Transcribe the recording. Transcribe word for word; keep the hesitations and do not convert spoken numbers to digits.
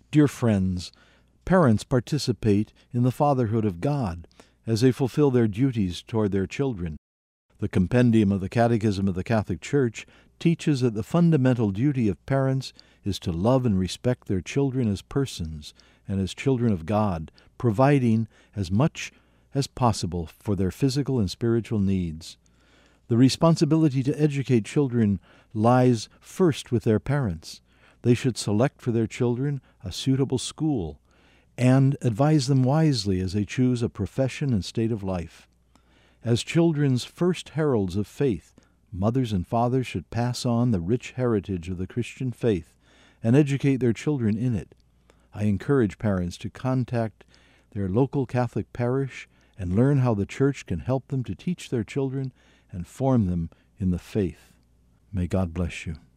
Dear friends, parents participate in the fatherhood of God as they fulfill their duties toward their children. The compendium of the Catechism of the Catholic Church teaches that the fundamental duty of parents is to love and respect their children as persons and as children of God, providing as much as possible for their physical and spiritual needs. The responsibility to educate children lies first with their parents. They should select for their children a suitable school and advise them wisely as they choose a profession and state of life. As children's first heralds of faith, mothers and fathers should pass on the rich heritage of the Christian faith and educate their children in it. I encourage parents to contact their local Catholic parish and learn how the Church can help them to teach their children and form them in the faith. May God bless you.